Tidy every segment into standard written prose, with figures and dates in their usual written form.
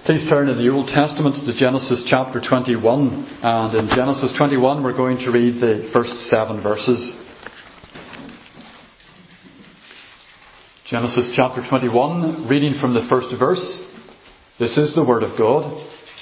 Please turn in the Old Testament to Genesis chapter 21. And in Genesis 21 we're going to read the first 7 verses. Genesis chapter 21, reading from the first verse. This is the word of God.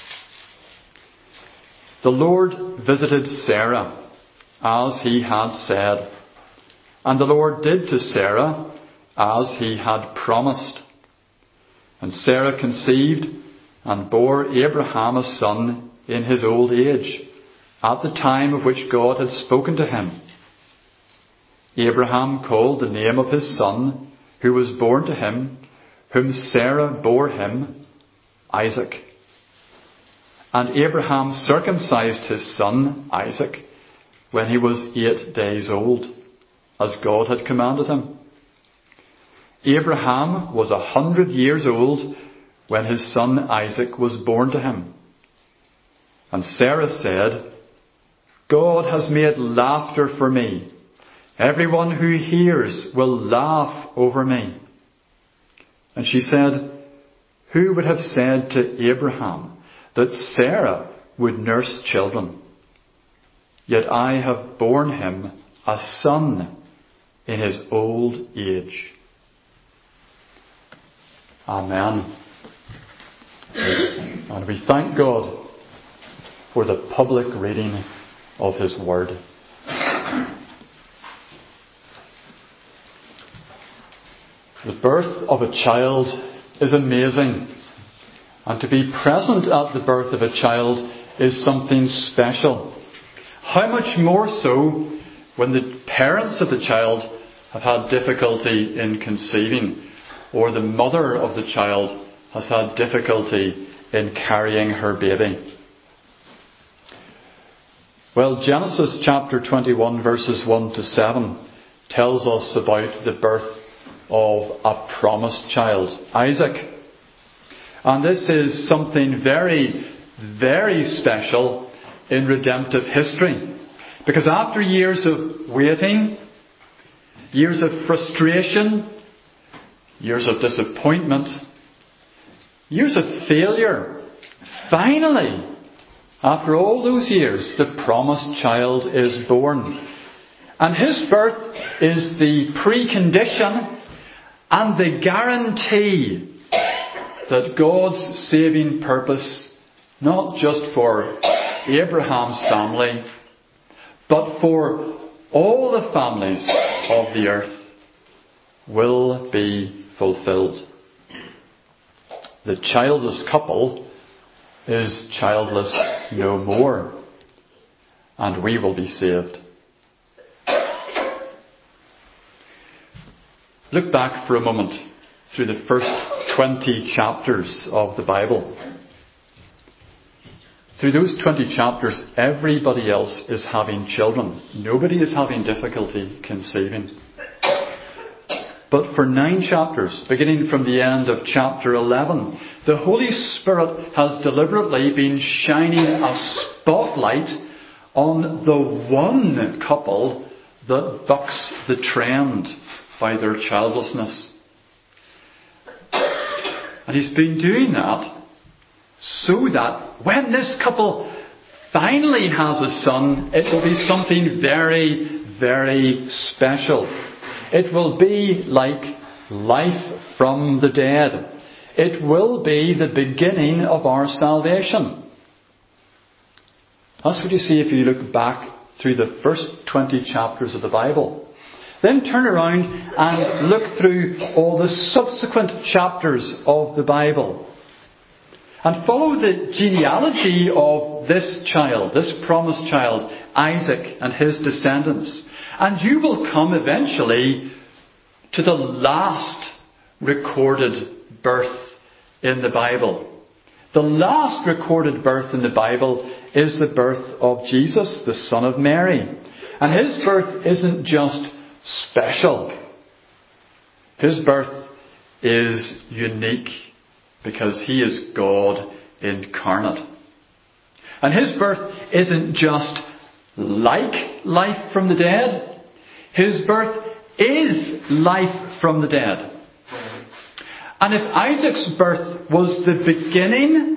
The Lord visited Sarah as he had said, and the Lord did to Sarah as he had promised. And Sarah conceived and bore Abraham a son in his old age, at the time of which God had spoken to him. Abraham called the name of his son, who was born to him, whom Sarah bore him, Isaac. And Abraham circumcised his son, Isaac, when he was 8 days old, as God had commanded him. Abraham was 100 years old when his son Isaac was born to him. And Sarah said, God has made laughter for me. Everyone who hears will laugh over me. And she said, who would have said to Abraham that Sarah would nurse children? Yet I have borne him a son in his old age. Amen. And we thank God for the public reading of his word. The birth of a child is amazing. And to be present at the birth of a child is something special. How much more so when the parents of the child have had difficulty in conceiving, or the mother of the child has had difficulty in carrying her baby. Well, Genesis chapter 21 verses 1 to 7 tells us about the birth of a promised child, Isaac. And this is something very, very special in redemptive history. Because after years of waiting, years of frustration, years of disappointment, years of failure, finally, after all those years, the promised child is born. And his birth is the precondition and the guarantee that God's saving purpose, not just for Abraham's family, but for all the families of the earth, will be fulfilled. The childless couple is childless no more, and we will be saved. Look back for a moment through the first 20 chapters of the Bible. Through those 20 chapters, everybody else is having children. Nobody is having difficulty conceiving. But for 9 chapters, beginning from the end of chapter 11, the Holy Spirit has deliberately been shining a spotlight on the one couple that bucks the trend by their childlessness. And he's been doing that so that when this couple finally has a son, it will be something very, very special. It will be like life from the dead. It will be the beginning of our salvation. That's what you see if you look back through the first 20 chapters of the Bible. Then turn around and look through all the subsequent chapters of the Bible. And follow the genealogy of this child, this promised child, Isaac, and his descendants. And you will come eventually to the last recorded birth in the Bible. The last recorded birth in the Bible is the birth of Jesus, the son of Mary. And his birth isn't just special. His birth is unique because he is God incarnate. And his birth isn't just like life from the dead. His birth is life from the dead. And if Isaac's birth was the beginning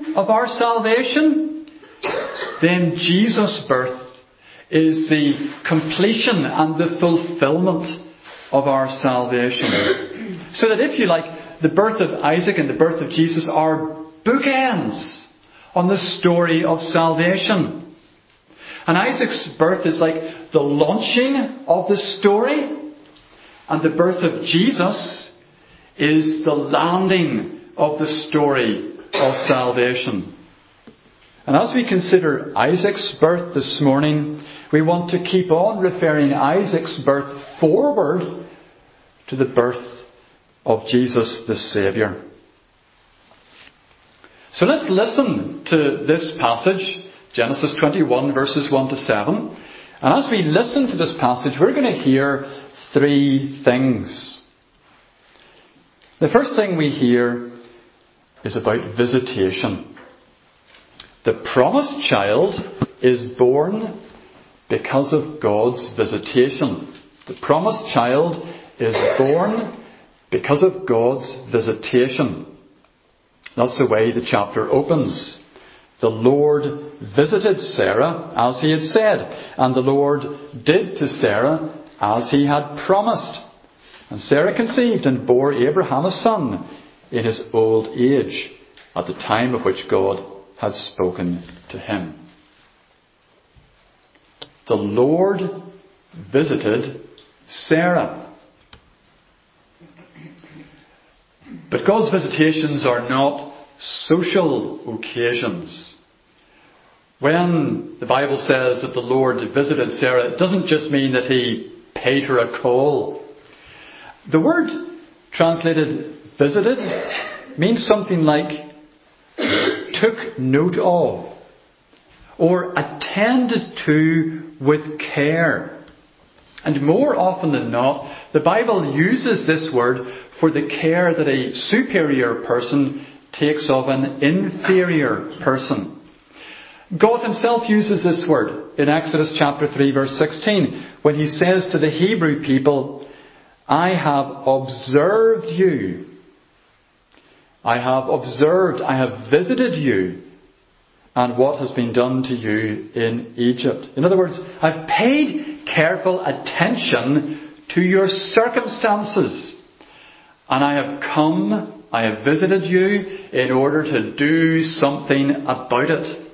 of our salvation, then Jesus' birth is the completion and the fulfillment of our salvation. So that if you like, the birth of Isaac and the birth of Jesus are bookends on the story of salvation. And Isaac's birth is like the launching of the story, and the birth of Jesus is the landing of the story of salvation. And as we consider Isaac's birth this morning, we want to keep on referring Isaac's birth forward to the birth of Jesus the Saviour. So let's listen to this passage, Genesis 21 verses 1 to 7. And as we listen to this passage, we're going to hear three things. The first thing we hear is about visitation. The promised child is born because of God's visitation. The promised child is born because of God's visitation. That's the way the chapter opens. The Lord visited Sarah as he had said, and the Lord did to Sarah as he had promised. And Sarah conceived and bore Abraham a son in his old age, at the time of which God had spoken to him. The Lord visited Sarah. But God's visitations are not social occasions. When the Bible says that the Lord visited Sarah, it doesn't just mean that he paid her a call. The word translated visited means something like took note of or attended to with care. And more often than not, the Bible uses this word for the care that a superior person takes of an inferior person. God himself uses this word in Exodus chapter 3 verse 16 when he says to the Hebrew people, I have observed you. I have visited you and what has been done to you in Egypt. In other words, I've paid careful attention to your circumstances. And I have visited you in order to do something about it.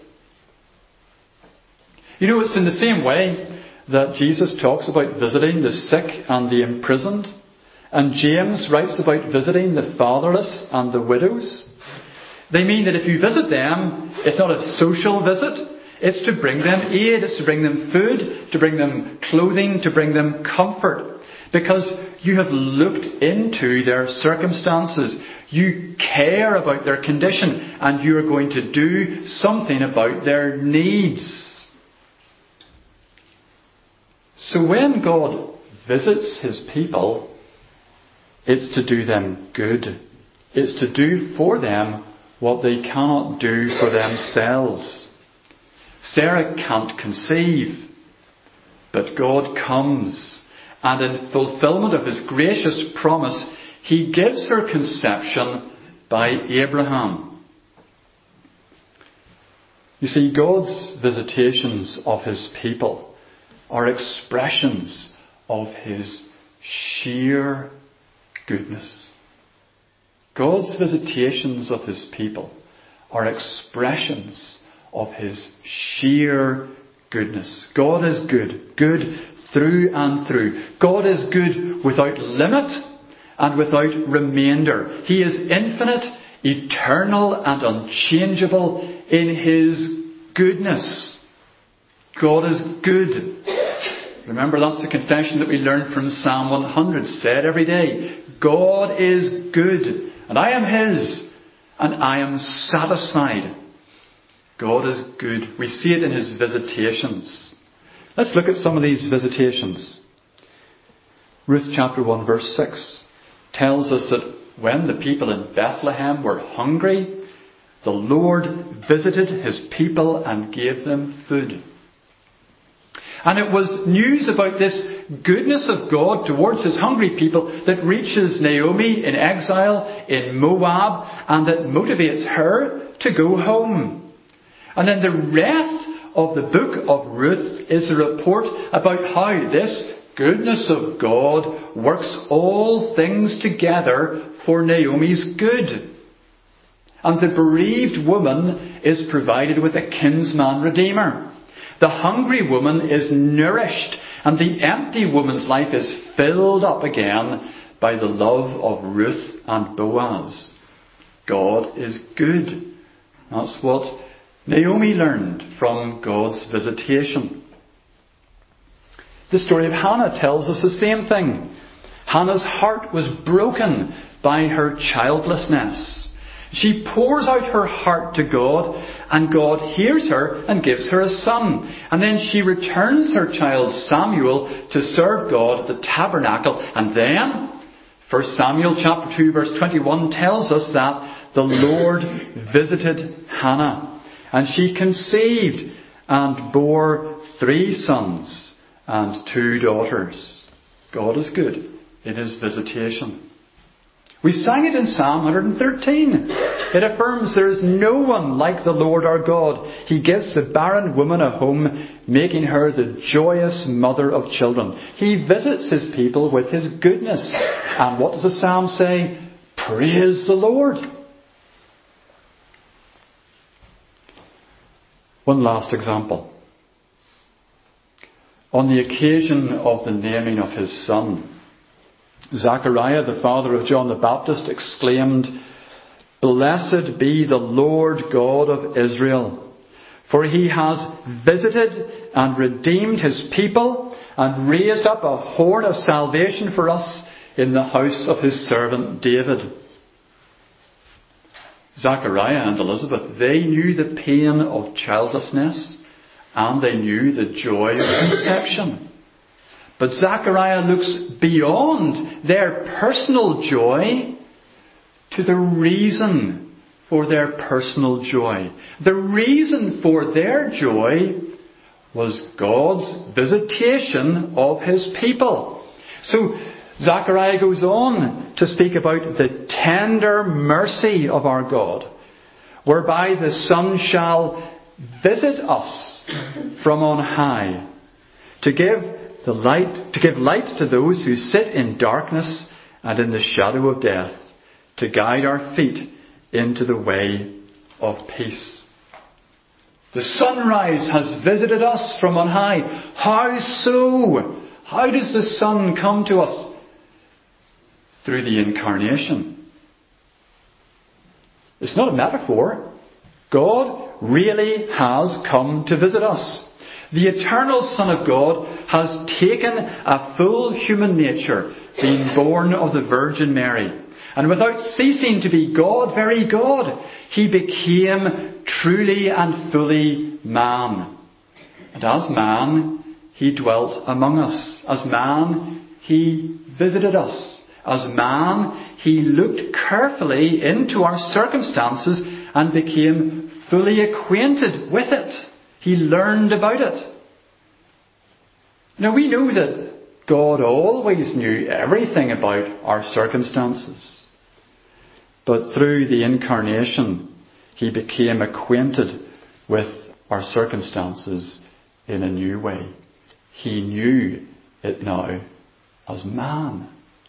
You know, it's in the same way that Jesus talks about visiting the sick and the imprisoned. And James writes about visiting the fatherless and the widows. They mean that if you visit them, it's not a social visit. It's to bring them aid, it's to bring them food, to bring them clothing, to bring them comfort. Because you have looked into their circumstances. You care about their condition and you are going to do something about their needs. So when God visits his people, it's to do them good. It's to do for them what they cannot do for themselves. Sarah can't conceive, but God comes. And in fulfillment of his gracious promise, he gives her conception by Abraham. You see, God's visitations of his people are expressions of his sheer goodness. God's visitations of his people are expressions of his sheer goodness. God is good. Good through and through. God is good without limit and without remainder. He is infinite, eternal and unchangeable in his goodness. God is good. Remember, that's the confession that we learned from Psalm 100, said every day. God is good, and I am his, and I am satisfied. God is good. We see it in his visitations. Let's look at some of these visitations. Ruth chapter 1 verse 6 tells us that when the people in Bethlehem were hungry, the Lord visited his people and gave them food. And it was news about this goodness of God towards his hungry people that reaches Naomi in exile in Moab and that motivates her to go home. And then the rest of the book of Ruth is a report about how this goodness of God works all things together for Naomi's good. And the bereaved woman is provided with a kinsman redeemer. The hungry woman is nourished, and the empty woman's life is filled up again by the love of Ruth and Boaz. God is good. That's what Naomi learned from God's visitation. The story of Hannah tells us the same thing. Hannah's heart was broken by her childlessness. She pours out her heart to God, and God hears her and gives her a son. And then she returns her child Samuel to serve God at the tabernacle. And then 1 Samuel chapter 2 verse 21 tells us that the Lord visited Hannah, and she conceived and bore 3 sons and 2 daughters. God is good in his visitation. We sang it in Psalm 113. It affirms there is no one like the Lord our God. He gives the barren woman a home, making her the joyous mother of children. He visits his people with his goodness. And what does the psalm say? Praise the Lord. One last example. On the occasion of the naming of his son, Zachariah, the father of John the Baptist, exclaimed, "Blessed be the Lord God of Israel, for he has visited and redeemed his people and raised up a horn of salvation for us in the house of his servant David." Zachariah and Elizabeth, they knew the pain of childlessness and they knew the joy of conception. But Zachariah looks beyond their personal joy to the reason for their personal joy. The reason for their joy was God's visitation of his people. So Zachariah goes on to speak about the tender mercy of our God, whereby the Son shall visit us from on high, to give light to those who sit in darkness and in the shadow of death, to guide our feet into the way of peace. The sunrise has visited us from on high. How so? How does the sun come to us? Through the incarnation. It's not a metaphor. God really has come to visit us. The eternal Son of God has taken a full human nature, being born of the Virgin Mary. And without ceasing to be God, very God, he became truly and fully man. And as man, he dwelt among us. As man, he visited us. As man, he looked carefully into our circumstances and became fully acquainted with it. He learned about it. Now we know that God always knew everything about our circumstances. But through the incarnation, he became acquainted with our circumstances in a new way. He knew it now as man.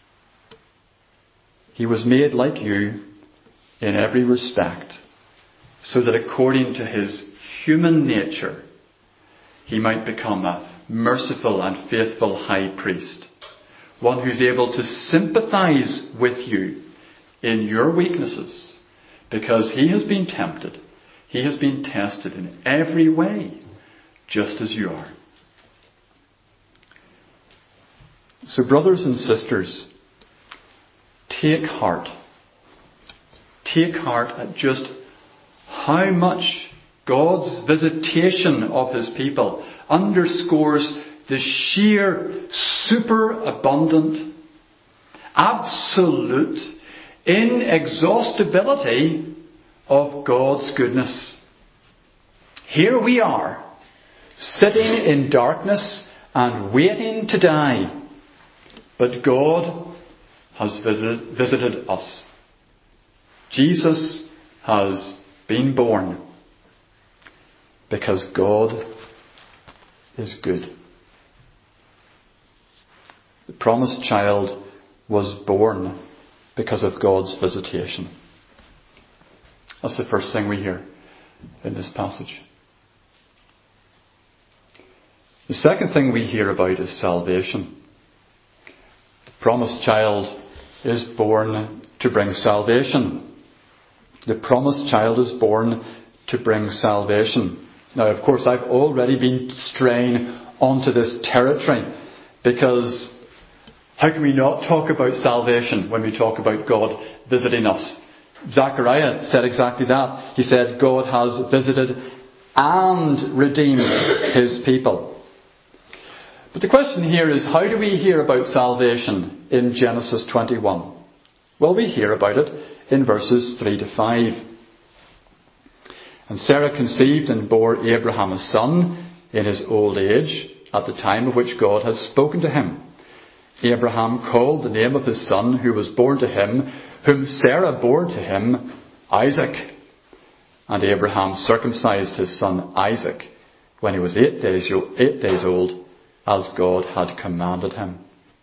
He was made like you in every respect, so that according to his human nature, he might become a merciful and faithful high priest, one who's able to sympathize with you in your weaknesses, because he has been tempted, he has been tested in every way, just as you are. So brothers and sisters, take heart. Take heart at just how much God's visitation of his people underscores the sheer, superabundant, absolute inexhaustibility of God's goodness. Here we are, sitting in darkness and waiting to die. But God has visited us. Jesus has been born because God is good. The promised child was born because of God's visitation. That's the first thing we hear in this passage. The second thing we hear about is salvation. The promised child is born to bring salvation. The promised child is born to bring salvation. Now, of course, I've already been straying onto this territory because how can we not talk about salvation when we talk about God visiting us? Zechariah said exactly that. He said, God has visited and redeemed his people. But the question here is, how do we hear about salvation in Genesis 21? Well, we hear about it in verses 3 to 5. And Sarah conceived and bore Abraham a son in his old age, at the time of which God had spoken to him. Abraham called the name of his son who was born to him, whom Sarah bore to him, Isaac. And Abraham circumcised his son Isaac when he was 8 days old, as God had commanded him.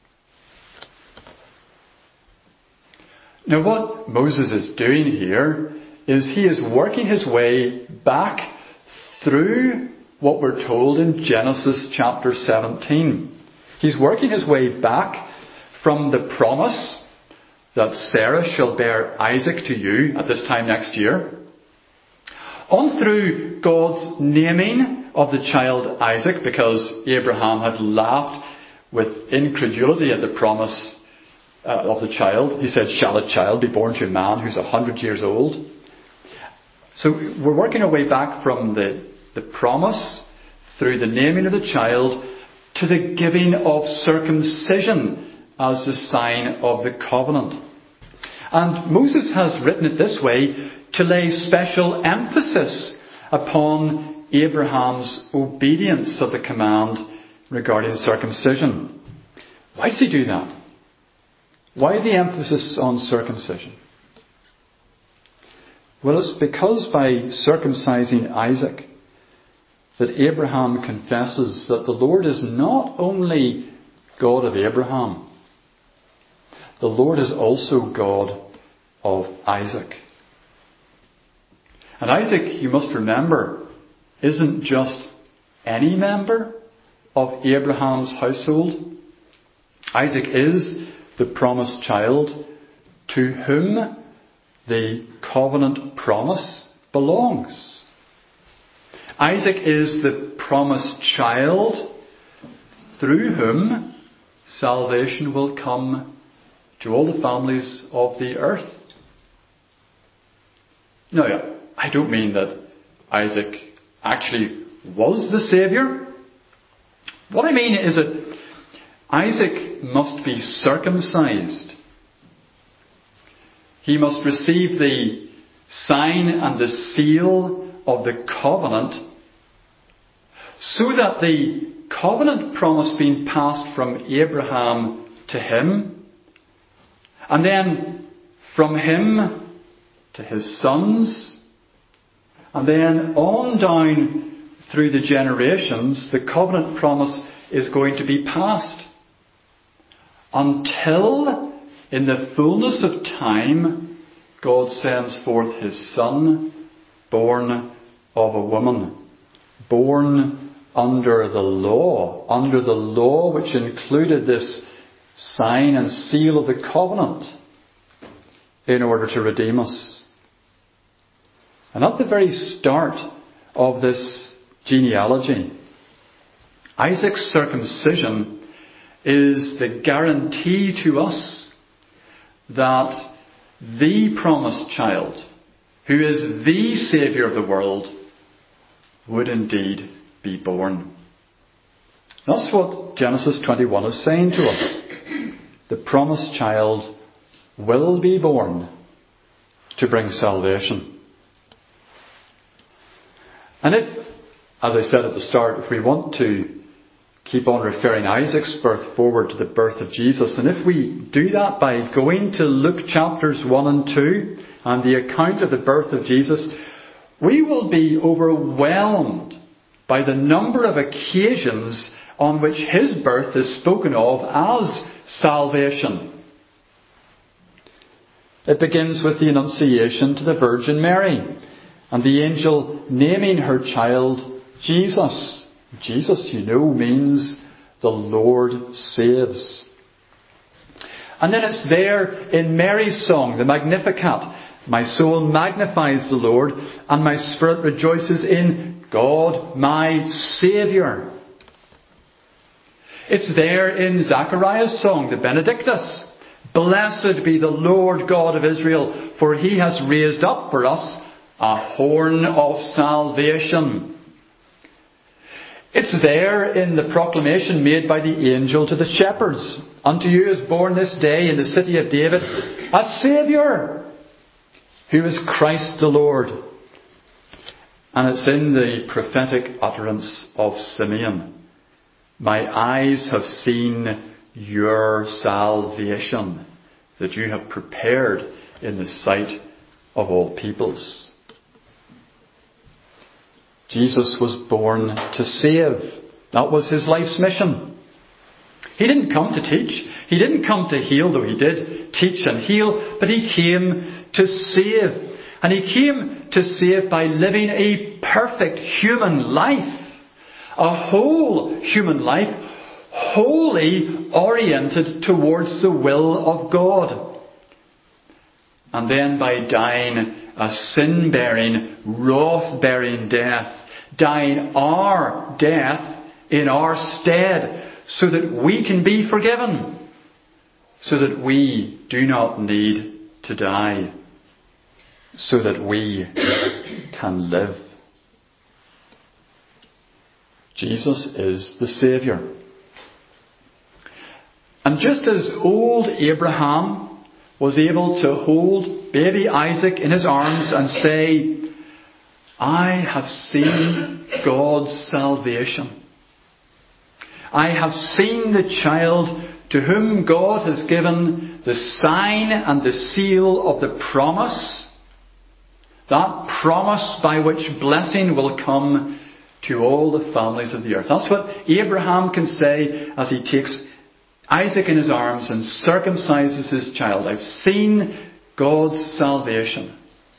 Now what Moses is doing here is he is working his way back through what we're told in Genesis chapter 17. He's working his way back from the promise that Sarah shall bear Isaac to you at this time next year, on through God's naming of the child Isaac, because Abraham had laughed with incredulity at the promise of the child. He said, shall a child be born to a man who's 100 years old? So we're working our way back from the promise through the naming of the child to the giving of circumcision as the sign of the covenant. And Moses has written it this way to lay special emphasis upon Abraham's obedience of the command regarding circumcision. Why does he do that? Why the emphasis on circumcision? Well, it's because by circumcising Isaac that Abraham confesses that the Lord is not only God of Abraham, the Lord is also God of Isaac. And Isaac, you must remember, isn't just any member of Abraham's household. Isaac is the promised child to whom the covenant promise belongs. Isaac is the promised child through whom salvation will come to all the families of the earth. Now, I don't mean that Isaac actually was the Saviour. What I mean is that Isaac must be circumcised. He must receive the sign and the seal of the covenant, so that the covenant promise being passed from Abraham to him, and then from him to his sons, and then on down through the generations, the covenant promise is going to be passed until, in the fullness of time, God sends forth his Son, born of a woman, born under the law which included this sign and seal of the covenant, in order to redeem us. And at the very start of this genealogy, Isaac's circumcision is the guarantee to us that the promised child, who is the Saviour of the world, would indeed be born. That's what Genesis 21 is saying to us. The promised child will be born to bring salvation. And if as I said at the start, if we want to keep on referring Isaac's birth forward to the birth of Jesus, and if we do that by going to Luke chapters 1 and 2 and the account of the birth of Jesus, we will be overwhelmed by the number of occasions on which his birth is spoken of as salvation. It begins with the Annunciation to the Virgin Mary and the angel naming her child Jesus. Jesus, you know, means the Lord saves. And then it's there in Mary's song, the Magnificat. My soul magnifies the Lord, and my spirit rejoices in God my Saviour. It's there in Zachariah's song, the Benedictus. Blessed be the Lord God of Israel, for he has raised up for us a horn of salvation. It's there in the proclamation made by the angel to the shepherds. Unto you is born this day in the city of David a Saviour, who is Christ the Lord. And it's in the prophetic utterance of Simeon. My eyes have seen your salvation, that you have prepared in the sight of all peoples. Jesus was born to save. That was his life's mission. He didn't come to teach. He didn't come to heal, though he did teach and heal, but he came to save. And he came to save by living a perfect human life. A whole human life, wholly oriented towards the will of God. And then by dying a sin-bearing, wrath-bearing death, dying our death in our stead, so that we can be forgiven, so that we do not need to die, so that we can live. Jesus is the Saviour. And just as old Abraham was able to hold baby Isaac in his arms and say, I have seen God's salvation. I have seen the child to whom God has given the sign and the seal of the promise. That promise by which blessing will come to all the families of the earth. That's what Abraham can say as he takes Isaac in his arms and circumcises his child. I've seen God's salvation.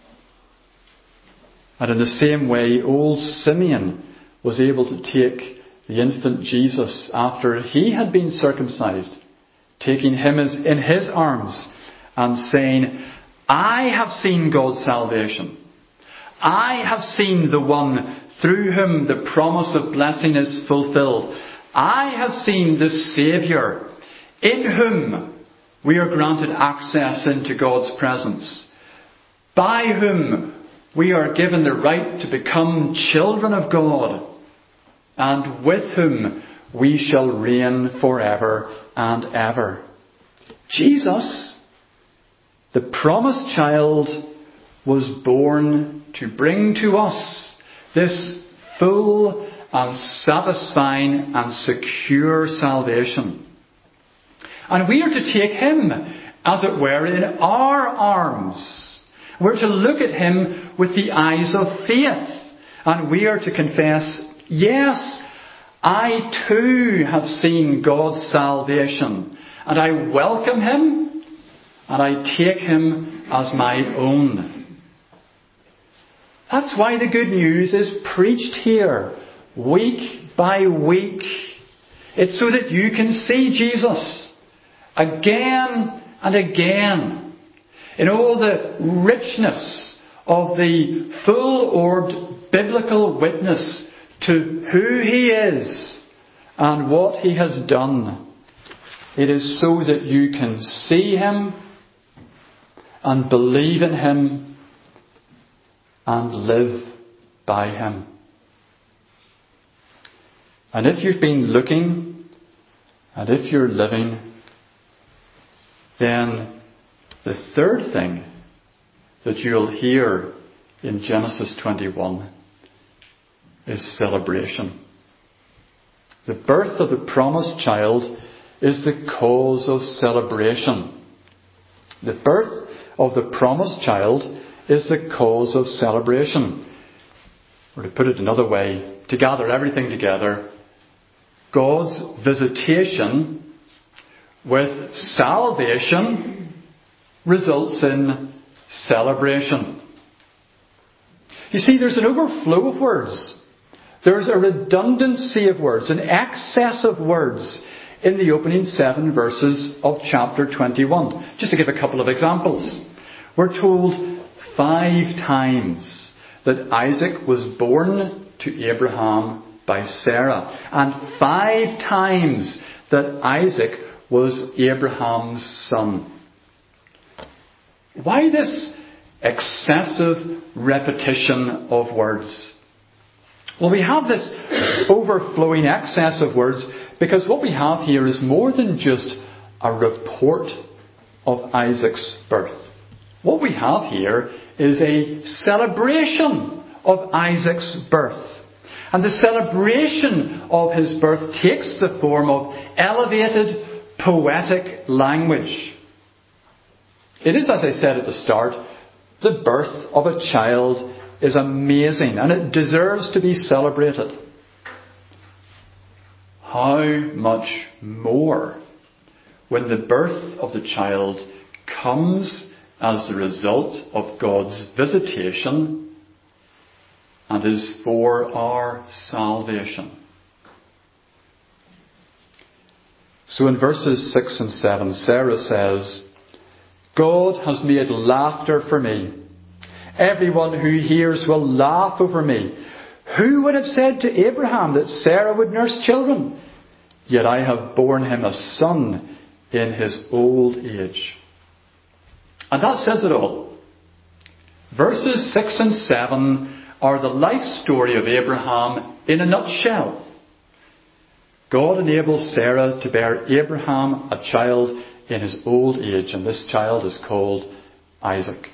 And in the same way, old Simeon was able to take the infant Jesus after he had been circumcised, taking him in his arms and saying, I have seen God's salvation. I have seen the one through whom the promise of blessing is fulfilled. I have seen the Saviour, in whom we are granted access into God's presence, by whom we are given the right to become children of God, and with whom we shall reign forever and ever. Jesus, the promised child, was born to bring to us this full and satisfying and secure salvation. And we are to take him, as it were, in our arms. We're to look at him with the eyes of faith. And we are to confess, yes, I too have seen God's salvation. And I welcome him, and I take him as my own. That's why the good news is preached here, week by week. It's so that you can see Jesus again and again in all the richness of the full-orbed biblical witness to who he is and what he has done. It is so that you can see him and believe in him and live by him. And if you've been looking, and if you're living, then the third thing that you'll hear in Genesis 21 is celebration. The birth of the promised child is the cause of celebration. The birth of the promised child is the cause of celebration. Or to put it another way, to gather everything together, God's visitation with salvation results in celebration. You see, there's an overflow of words. There's a redundancy of words, an excess of words in the opening 7 verses of chapter 21. Just to give a couple of examples. We're told 5 times that Isaac was born to Abraham by Sarah, and 5 times that Isaac was Abraham's son. Why this excessive repetition of words? Well, we have this overflowing excess of words because what we have here is more than just a report of Isaac's birth. What we have here is a celebration of Isaac's birth. And the celebration of his birth takes the form of elevated, poetic language. It is, as I said at the start, the birth of a child is amazing and it deserves to be celebrated. How much more when the birth of the child comes as the result of God's visitation and is for our salvation. So in verses 6 and 7, Sarah says, God has made laughter for me. Everyone who hears will laugh over me. Who would have said to Abraham that Sarah would nurse children? Yet I have borne him a son in his old age. And that says it all. Verses 6 and 7 are the life story of Abraham in a nutshell. God enables Sarah to bear Abraham a child in his old age, and this child is called Isaac.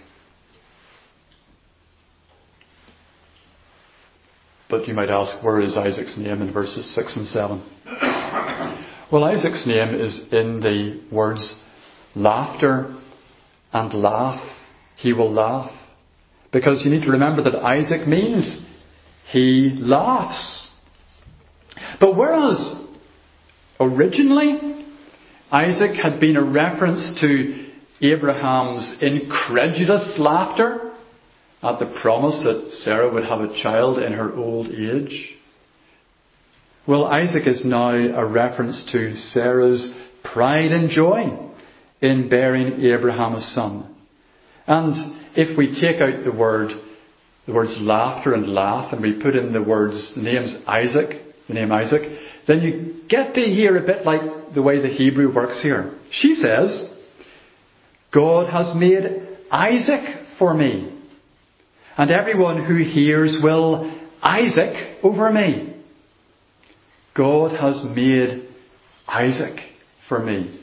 But you might ask, where is Isaac's name in verses 6 and 7? Well, Isaac's name is in the words laughter and laugh. He will laugh. Because you need to remember that Isaac means he laughs. But whereas originally Isaac had been a reference to Abraham's incredulous laughter at the promise that Sarah would have a child in her old age, well, Isaac is now a reference to Sarah's pride and joy in bearing Abraham a son. And if we take out the words laughter and laugh, and we put in the name Isaac, then you get to hear a bit like the way the Hebrew works here. She says, God has made Isaac for me. And everyone who hears will Isaac over me. God has made Isaac for me.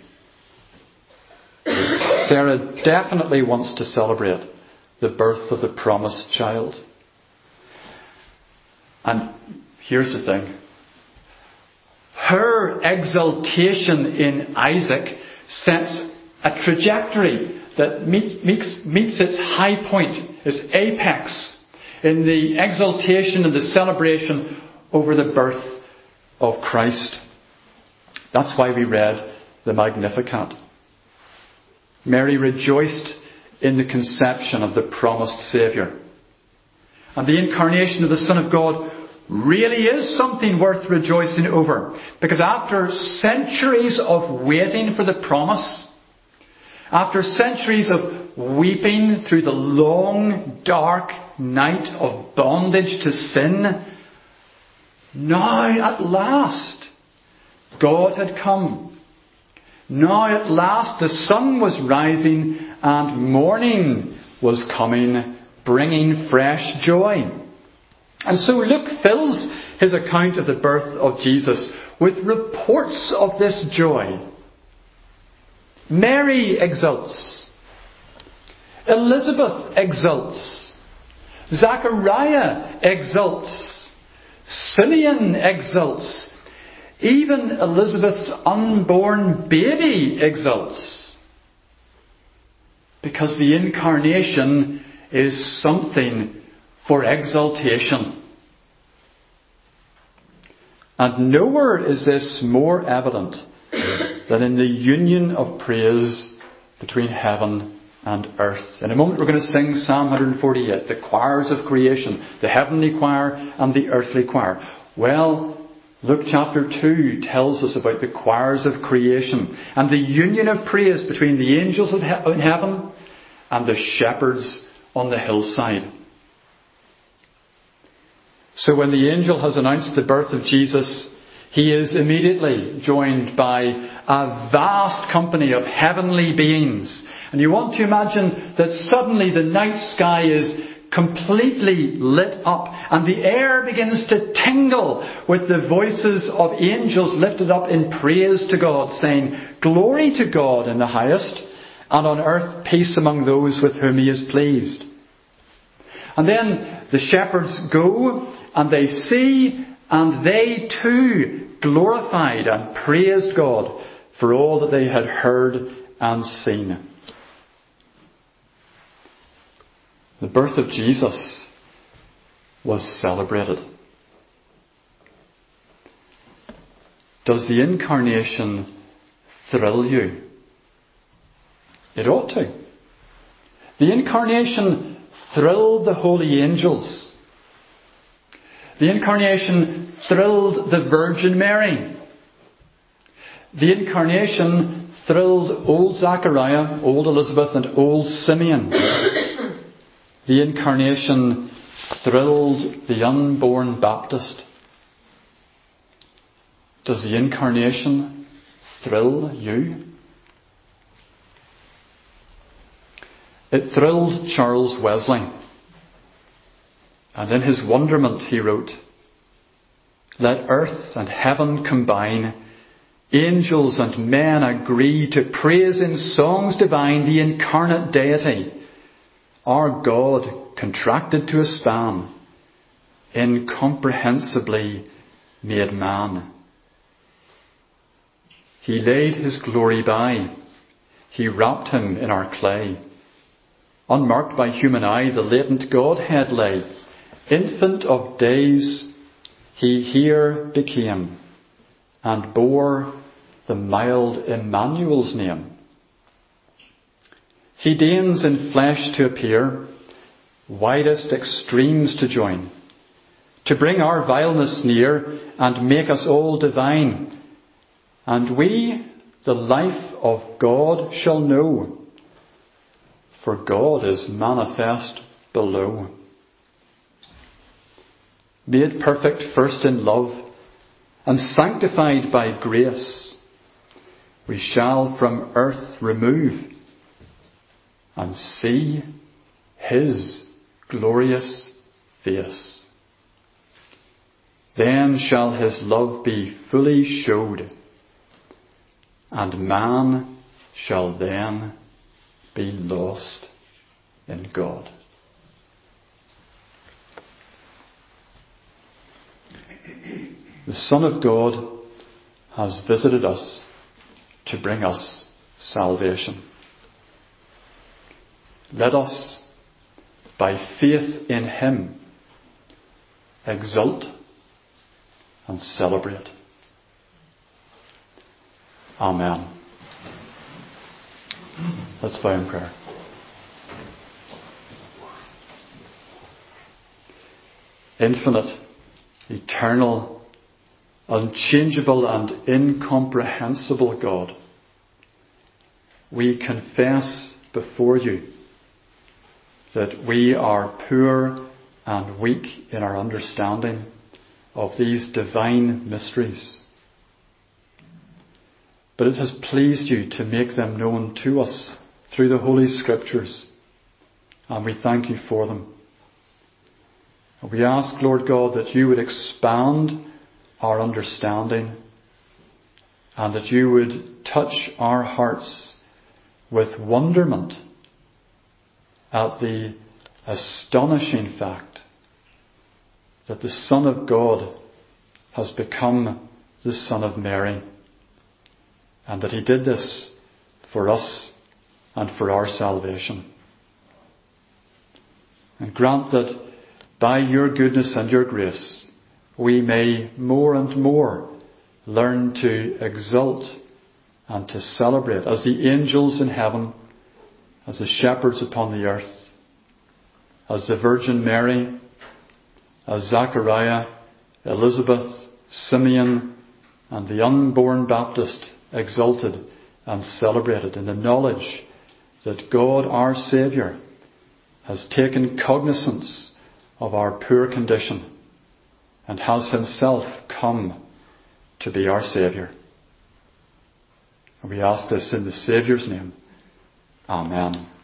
Sarah definitely wants to celebrate the birth of the promised child. And here's the thing. Her exaltation in Isaac sets a trajectory that meets its high point, its apex, in the exaltation and the celebration over the birth of Christ. That's why we read the Magnificat. Mary rejoiced in the conception of the promised Saviour. And the incarnation of the Son of God really is something worth rejoicing over. Because after centuries of waiting for the promise, after centuries of weeping through the long, dark night of bondage to sin, now at last God had come. Now at last the sun was rising and morning was coming, bringing fresh joy. And so Luke fills his account of the birth of Jesus with reports of this joy. Mary exults. Elizabeth exults. Zachariah exults. Simeon exults. Even Elizabeth's unborn baby exults. Because the incarnation is something for exaltation. And nowhere is this more evident than in the union of praise between heaven and earth. In a moment we're going to sing Psalm 148, the choirs of creation, the heavenly choir and the earthly choir. Well, Luke chapter 2 tells us about the choirs of creation and the union of praise between the angels in heaven and the shepherds on the hillside. So when the angel has announced the birth of Jesus, he is immediately joined by a vast company of heavenly beings. And you want to imagine that suddenly the night sky is completely lit up and the air begins to tingle with the voices of angels lifted up in praise to God, saying, "Glory to God in the highest, and on earth peace among those with whom he is pleased." And then the shepherds go and they see, and they too glorified and praised God for all that they had heard and seen. The birth of Jesus was celebrated. Does the incarnation thrill you? It ought to. The incarnation thrilled the holy angels. The incarnation thrilled the Virgin Mary. The incarnation thrilled old Zachariah, old Elizabeth and old Simeon. The incarnation thrilled the unborn Baptist. Does the incarnation thrill you? It thrilled Charles Wesley. And in his wonderment he wrote, "Let earth and heaven combine, angels and men agree to praise in songs divine the incarnate deity, our God contracted to a span, incomprehensibly made man. He laid his glory by, he wrapped him in our clay. Unmarked by human eye, the latent Godhead lay. Infant of days, he here became, and bore the mild Emmanuel's name. He deigns in flesh to appear, widest extremes to join, to bring our vileness near, and make us all divine. And we the life of God shall know, for God is manifest below. Made perfect first in love, and sanctified by grace, we shall from earth remove, and see his glorious face. Then shall his love be fully showed, and man shall then be lost in God." The Son of God has visited us to bring us salvation. Let us, by faith in him, exult and celebrate. Amen. Let's bow in prayer. Infinite, eternal, unchangeable and incomprehensible God, we confess before you that we are poor and weak in our understanding of these divine mysteries. But it has pleased you to make them known to us through the Holy Scriptures, and we thank you for them. We ask, Lord God, that you would expand our understanding and that you would touch our hearts with wonderment at the astonishing fact that the Son of God has become the Son of Mary, and that he did this for us and for our salvation. And grant that by your goodness and your grace we may more and more learn to exult and to celebrate as the angels in heaven, as the shepherds upon the earth, as the Virgin Mary, as Zachariah, Elizabeth, Simeon, and the unborn Baptist exulted and celebrated in the knowledge that God our Saviour has taken cognizance of our poor condition and has himself come to be our Saviour. And we ask this in the Saviour's name. Amen.